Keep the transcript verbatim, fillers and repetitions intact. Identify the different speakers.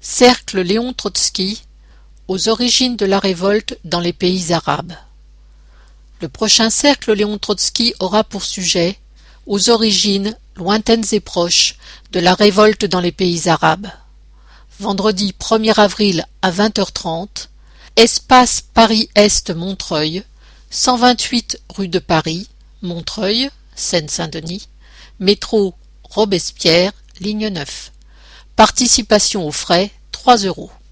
Speaker 1: Cercle Léon Trotsky aux origines de la révolte dans les pays arabes. Le prochain cercle Léon Trotsky aura pour sujet aux origines lointaines et proches de la révolte dans les pays arabes. Vendredi premier avril à vingt heures trente, Espace Paris-Est Montreuil, cent vingt-huit rue de Paris, Montreuil, Seine-Saint-Denis, métro Robespierre, ligne neuf. Participation aux frais, trois euros.